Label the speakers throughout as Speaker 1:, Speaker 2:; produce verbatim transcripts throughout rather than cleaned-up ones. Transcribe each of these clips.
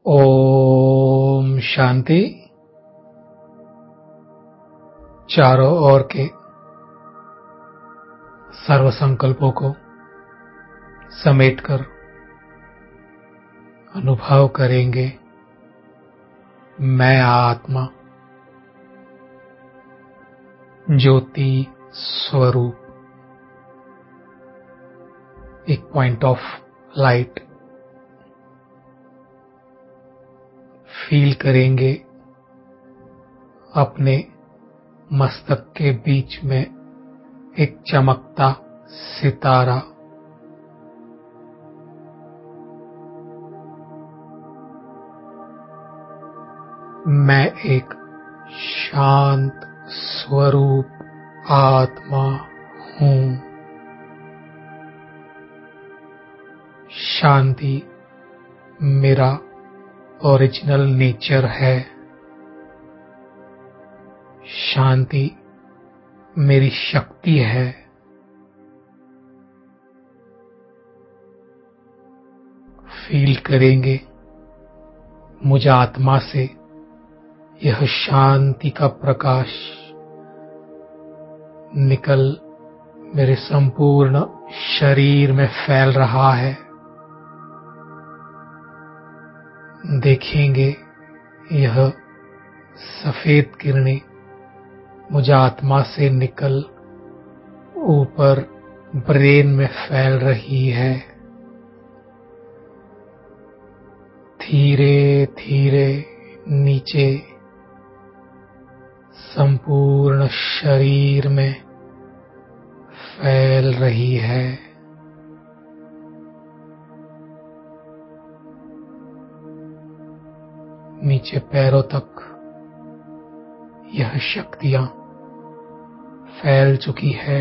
Speaker 1: ओम शांति। चारों ओर के सर्व संकल्पों को समेटकर अनुभव करेंगे, मैं आत्मा ज्योति स्वरूप, एक पॉइंट ऑफ लाइट फील करेंगे। अपने मस्तक के बीच में एक चमकता सितारा, मैं एक शांत स्वरूप आत्मा हूं। शांति मेरा ओरिजिनल नेचर है। शांति मेरी शक्ति है। फील करेंगे मुझ आत्मा से यह शांति का प्रकाश निकल मेरे संपूर्ण शरीर में फैल रहा है। देखेंगे यह सफेद किरणें मुझ आत्मा से निकल ऊपर ब्रेन में फैल रही है। धीरे धीरे नीचे संपूर्ण शरीर में फैल रही है। नीचे पैरों तक यह शक्तियां फैल चुकी है।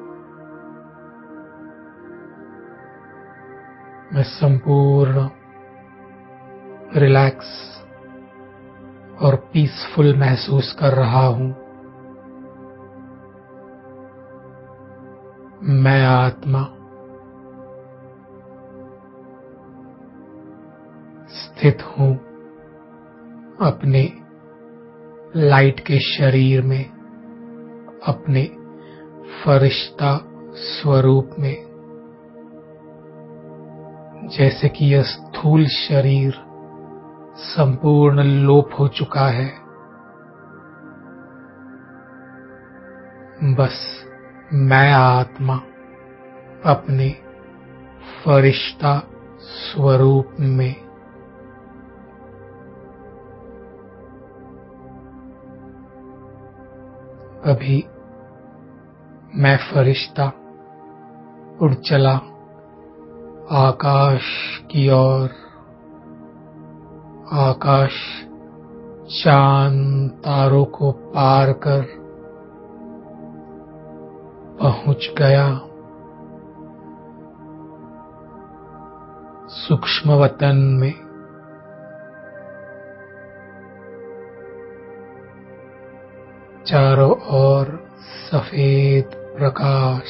Speaker 1: मैं संपूर्ण रिलैक्स और पीसफुल महसूस कर रहा हूं। मैं आत्मा स्थित हूं अपने लाइट के शरीर में, अपने फरिश्ता स्वरूप में। जैसे कि यह स्थूल शरीर संपूर्ण लोप हो चुका है, बस मैं आत्मा अपने फरिश्ता स्वरूप में अभी मैं फरिश्ता उड़ चला आकाश की ओर। आकाश चांद तारों को पार कर पहुंच गया सूक्ष्म वतन में। चारों ओर सफेद प्रकाश,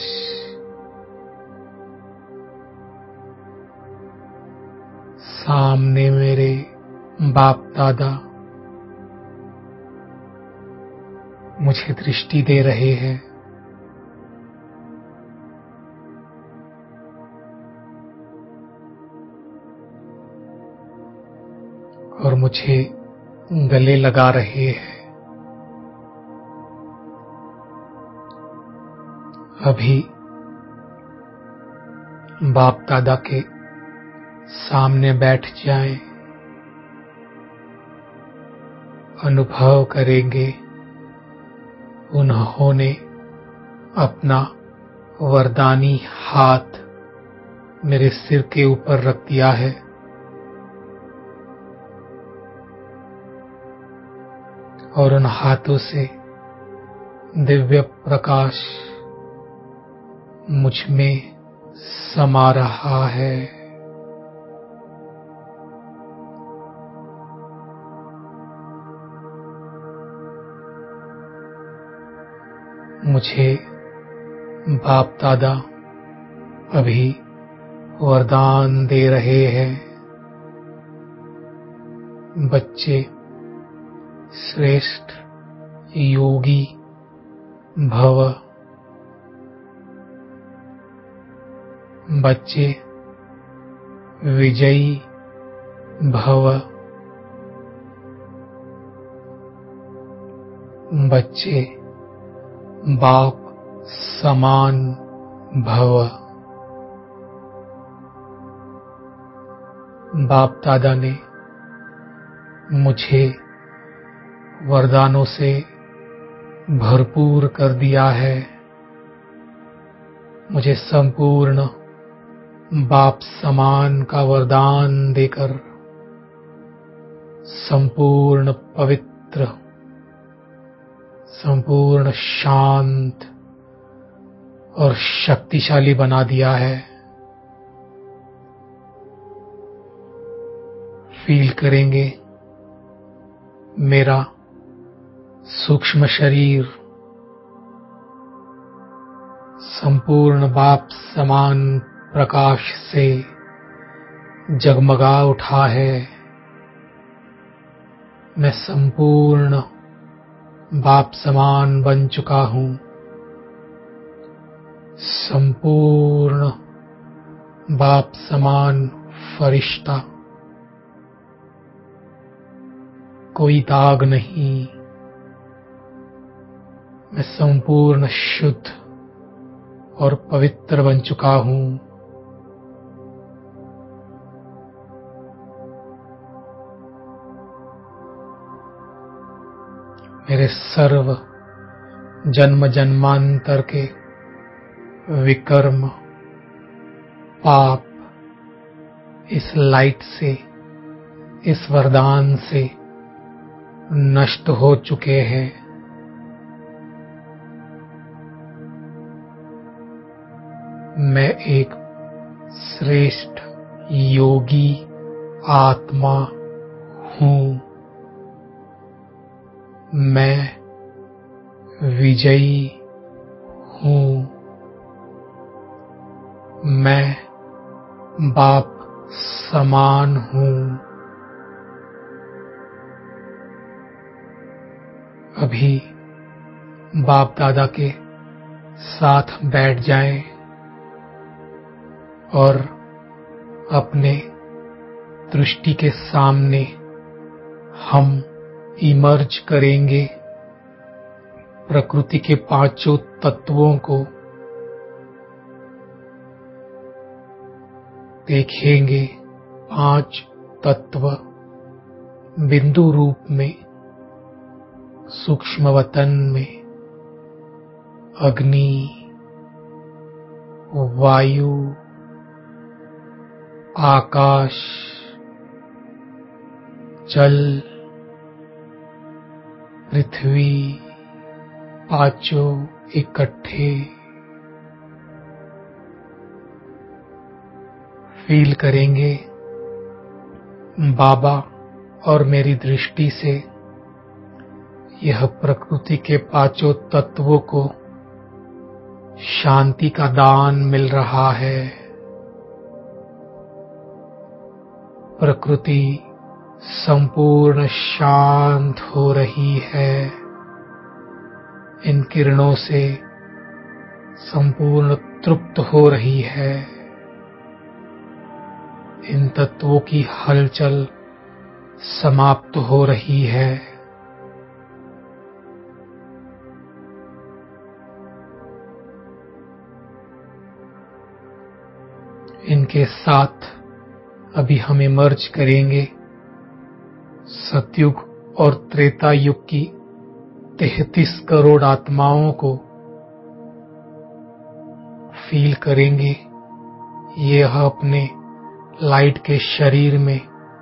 Speaker 1: सामने मेरे बाप दादा मुझे दृष्टि दे रहे हैं। और मुझे गले लगा रहे हैं। अभी बाप दादा के सामने बैठ जाएं। अनुभव करेंगे उन्होंने अपना वरदानी हाथ मेरे सिर के ऊपर रख दिया है। और उन हाथों से दिव्य प्रकाश मुझ में समा रहा है। मुझे बाप दादा अभी वरदान दे रहे हैं। बच्चे श्रेष्ठ योगी भव। बच्चे विजयी भव। बच्चे बाप समान भव। बाप दादा ने मुझे वरदानों से भरपूर कर दिया है। मुझे संपूर्ण बाप समान का वरदान देकर संपूर्ण पवित्र, संपूर्ण शांत और शक्तिशाली बना दिया है। फील करेंगे मेरा सूक्ष्म शरीर संपूर्ण बाप समान प्रकाश से जगमगा उठा है। मैं संपूर्ण बाप समान बन चुका हूँ। संपूर्ण बाप समान फरिश्ता। कोई दाग नहीं। मैं संपूर्ण शुद्ध और पवित्र बन चुका हूँ। मेरे सर्व जन्म जन्मांतर के विकर्म पाप इस लाइट से, इस वरदान से नष्ट हो चुके हैं। मैं एक श्रेष्ठ योगी आत्मा हूँ। मैं विजयी हूँ। मैं बाप समान हूँ। अभी बाप दादा के साथ बैठ जाएं और अपने दृष्टि के सामने हम इमर्ज करेंगे। प्रकृति के पांचों तत्वों को देखेंगे। पांच तत्व बिंदु रूप में सूक्ष्म वतन में अग्नि, वायु, आकाश, जल, पृथ्वी, पांचों इकट्ठे फील करेंगे। बाबा और मेरी दृष्टि से यह प्रकृति के पांचों तत्वों को शांति का दान मिल रहा है। प्रकृति संपूर्ण शांत हो रही है। इन किरणों से संपूर्ण तृप्त हो रही है। इन तत्वों की हलचल समाप्त हो रही है। इनके साथ अभी हम इमर्ज करेंगे। सतयुग और त्रेता युग की तैंतीस करोड़ आत्माओं को फील करेंगे। यह अपने लाइट के शरीर में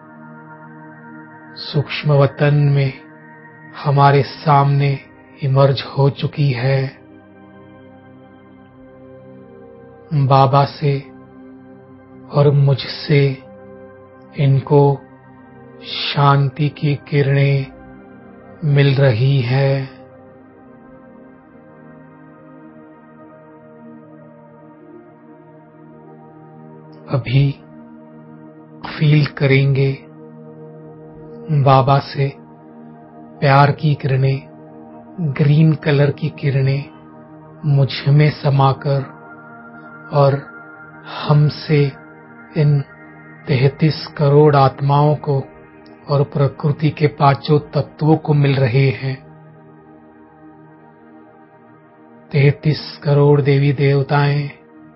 Speaker 1: सूक्ष्म वतन में हमारे सामने इमर्ज हो चुकी है। बाबा से और मुझसे इनको शांति की किरणें मिल रही है। अभी फील करेंगे बाबा से प्यार की किरणें, ग्रीन कलर की किरणें मुझ में समाकर और हमसे इन तैंतीस करोड़ आत्माओं को और प्रकृति के पांचों तत्वों को मिल रहे हैं। तैंतीस करोड़ देवी देवताएं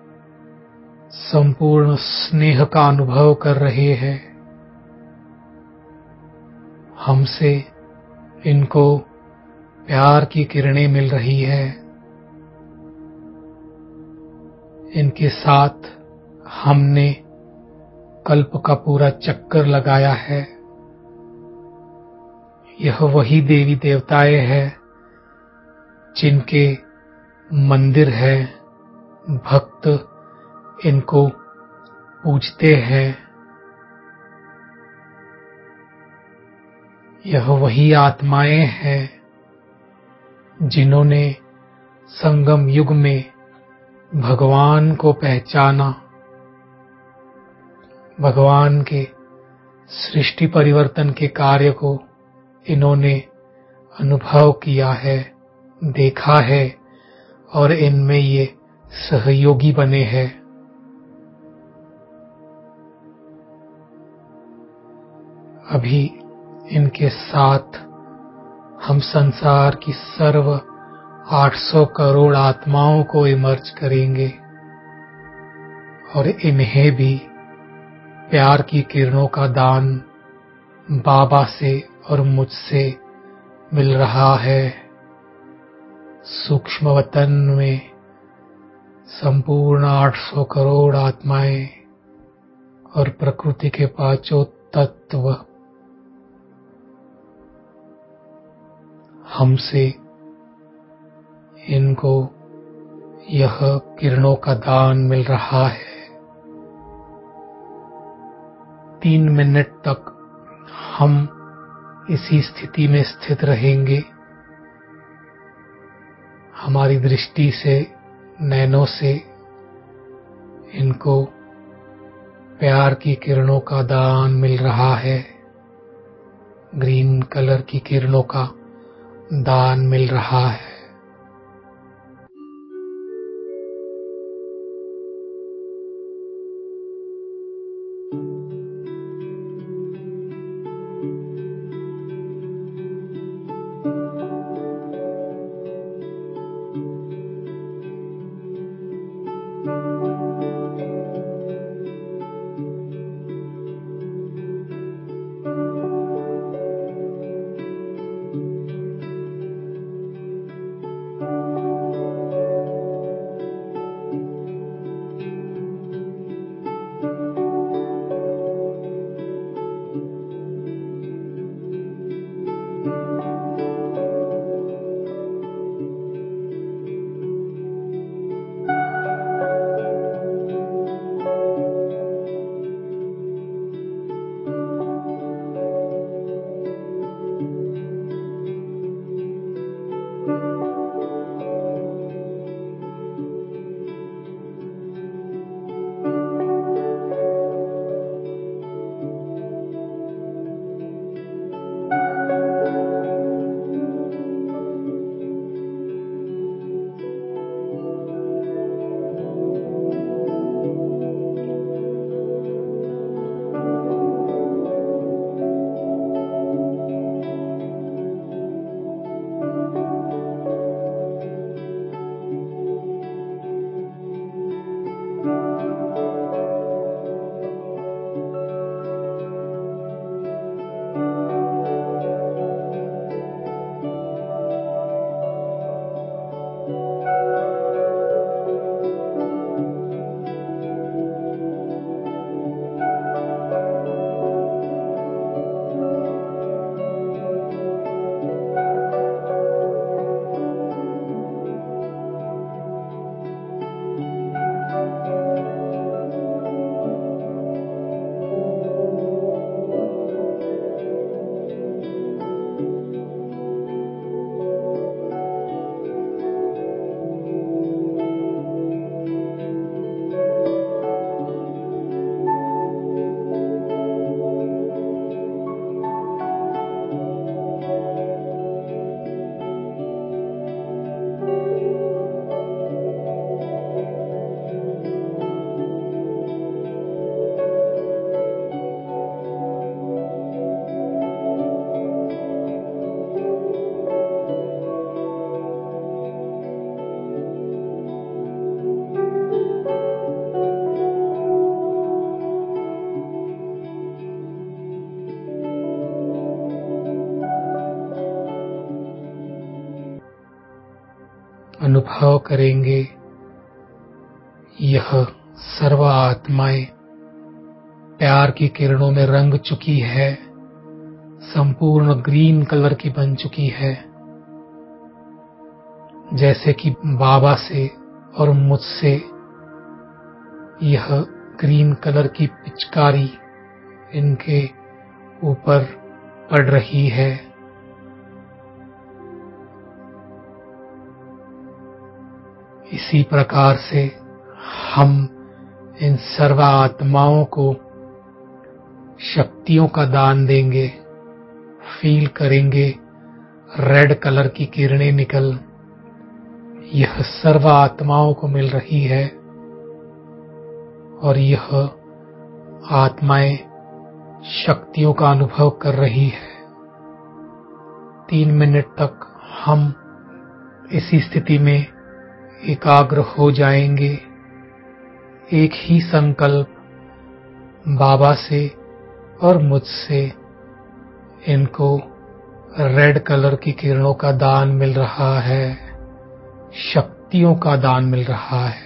Speaker 1: संपूर्ण स्नेह का अनुभव कर रहे हैं। हमसे इनको प्यार की किरणें मिल रही है। इनके साथ हमने कल्प का पूरा चक्कर लगाया है। यह वही देवी देवताएं हैं जिनके मंदिर है, भक्त इनको पूजते हैं। यह वही आत्माएं हैं जिन्होंने संगम युग में भगवान को पहचाना, भगवान के सृष्टि परिवर्तन के कार्य को इन्होंने अनुभव किया है, देखा है और इनमें ये सहयोगी बने हैं। अभी इनके साथ हम संसार की सर्व आठ सौ करोड़ आत्माओं को इमर्ज करेंगे और इन्हें भी प्यार की किरणों का दान बाबा से और मुझसे मिल रहा है। सूक्ष्म वतन में संपूर्ण आठ सौ करोड़ आत्माएं और प्रकृति के पांचों तत्व हमसे इनको यह किरणों का दान मिल रहा है। तीन मिनट तक हम इसी स्थिति में स्थित रहेंगे। हमारी दृष्टि से, नैनों से इनको प्यार की किरणों का दान मिल रहा है, ग्रीन कलर की किरणों का दान मिल रहा है। अनुभव करेंगे यह सर्व आत्माएं प्यार की किरणों में रंग चुकी है, संपूर्ण ग्रीन कलर की बन चुकी है। जैसे कि बाबा से और मुझसे यह ग्रीन कलर की पिचकारी इनके ऊपर पड़ रही है। इसी प्रकार से हम इन सर्व आत्माओं को शक्तियों का दान देंगे। फील करेंगे रेड कलर की किरणें निकल यह सर्व आत्माओं को मिल रही है और यह आत्माएं शक्तियों का अनुभव कर रही है। तीन मिनट तक हम इसी स्थिति में एकाग्र हो जाएंगे। एक ही संकल्प बाबा से और मुझसे इनको रेड कलर की किरणों का दान मिल रहा है, शक्तियों का दान मिल रहा है।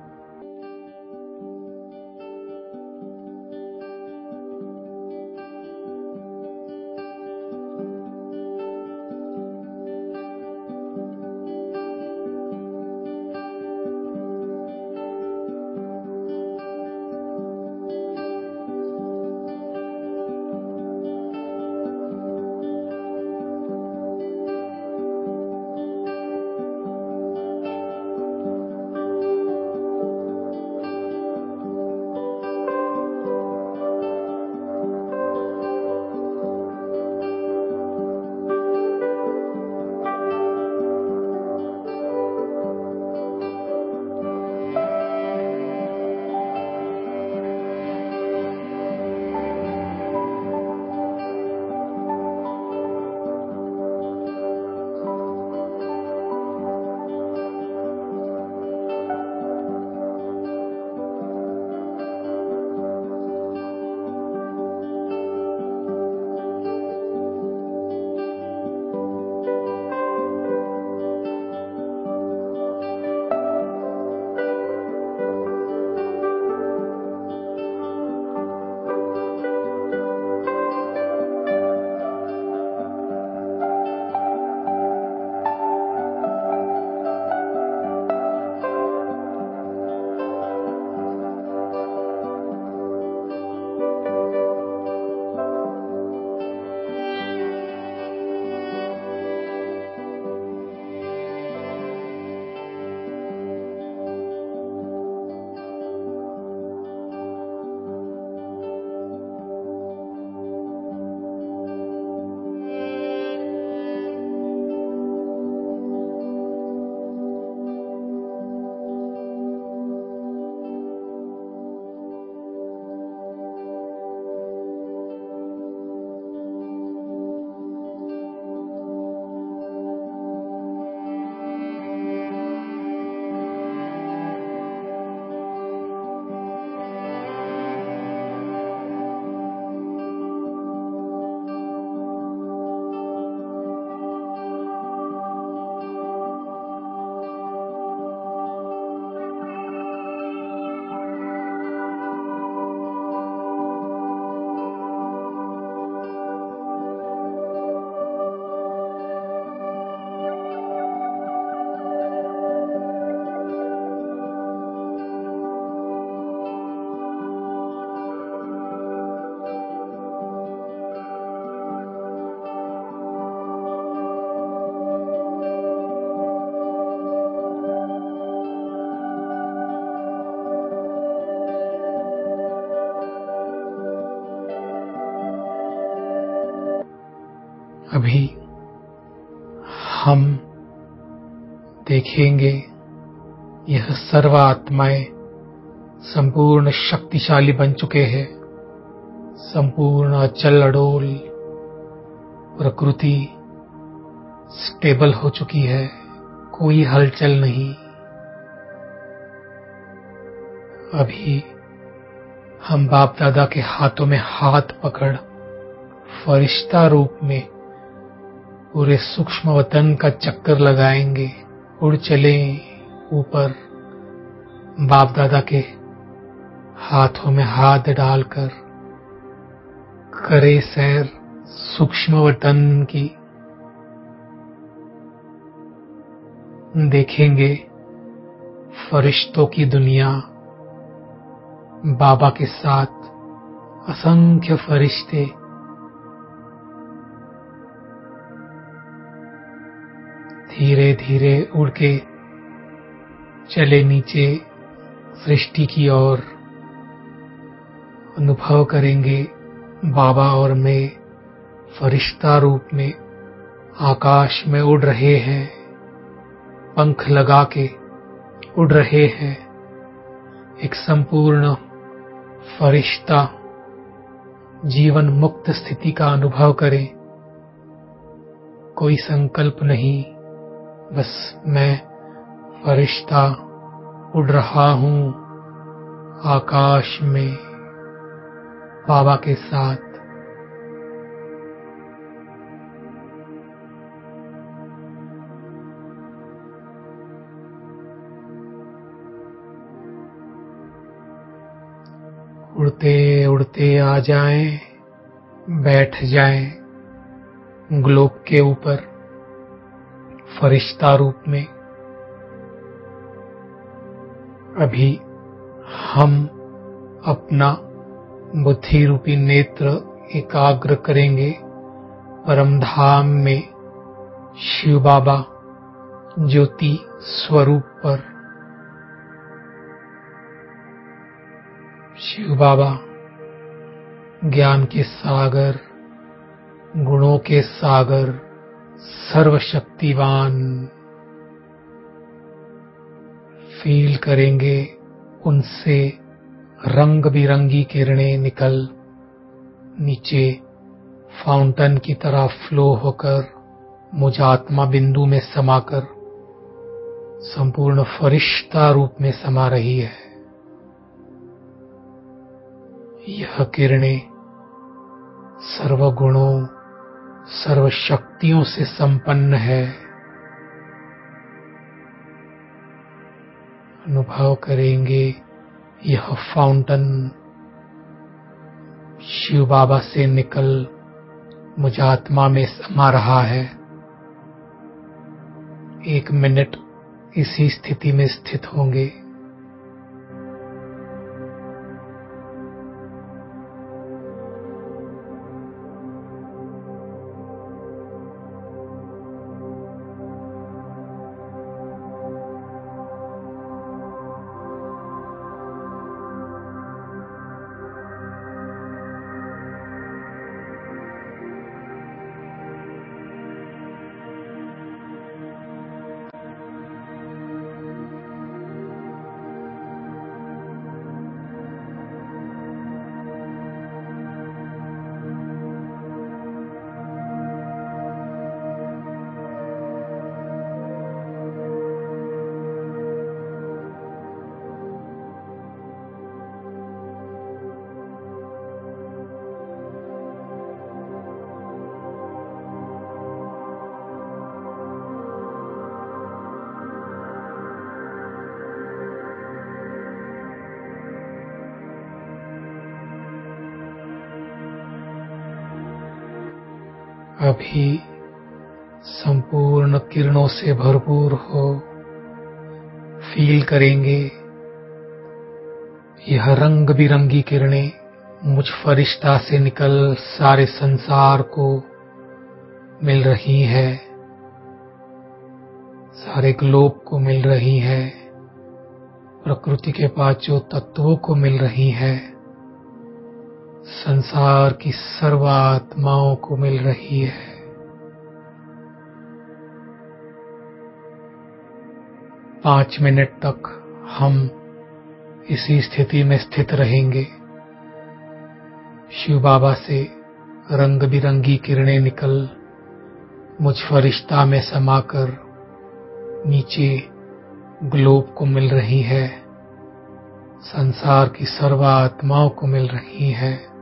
Speaker 1: अभी हम देखेंगे यह सर्व आत्माएं संपूर्ण शक्तिशाली बन चुके हैं। संपूर्ण अचल अडोल प्रकृति स्टेबल हो चुकी है, कोई हलचल नहीं। अभी हम बाप दादा के हाथों में हाथ पकड़ फरिश्ता रूप में पूरे सूक्ष्म वतन का चक्कर लगाएंगे। उड़ चले ऊपर, बाप दादा के हाथों में हाथ डालकर करे सैर सूक्ष्म वतन की। देखेंगे फरिश्तों की दुनिया, बाबा के साथ असंख्य फरिश्ते। धीरे धीरे उड़ के चले नीचे सृष्टि की ओर। अनुभव करेंगे बाबा और मैं फरिश्ता रूप में आकाश में उड़ रहे हैं, पंख लगा के उड़ रहे हैं। एक संपूर्ण फरिश्ता जीवन मुक्त स्थिति का अनुभव करें। कोई संकल्प नहीं, बस मैं फरिश्ता उड़ रहा हूं आकाश में बाबा के साथ। उड़ते उड़ते आ जाएं, बैठ जाएं ग्लोब के ऊपर फरिश्ता रूप में। अभी हम अपना बुद्धि रूपी नेत्र एकाग्र करेंगे परम धाम में शिव बाबा ज्योति स्वरूप पर। शिव बाबा ज्ञान के सागर, गुणों के सागर, सर्वशक्तिवान। फील करेंगे उनसे रंग बिरंगी किरणें निकल नीचे फाउंटेन की तरह फ्लो होकर मुझ आत्मा बिंदु में समाकर संपूर्ण फरिश्ता रूप में समा रही है। यह किरणें सर्वगुणों, सर्व शक्तियों से संपन्न है। अनुभव करेंगे यह फाउंटेन शिव बाबा से निकल मुझ आत्मा में समा रहा है। एक मिनट इसी स्थिति में स्थित होंगे। अभी संपूर्ण किरणों से भरपूर हो। फील करेंगे यह रंग बिरंगी किरणें मुझ फरिश्ता से निकल सारे संसार को मिल रही है, सारे ग्लोब को मिल रही है, प्रकृति के पांचों तत्वों को मिल रही है, संसार की सर्व आत्माओं को मिल रही है। पांच मिनट तक हम इसी स्थिति में स्थित रहेंगे। शिव बाबा से रंग बिरंगी किरणें निकल मुझ फरिश्ता में समाकर नीचे ग्लोब को मिल रही है, संसार की सर्व आत्माओं को मिल रही है।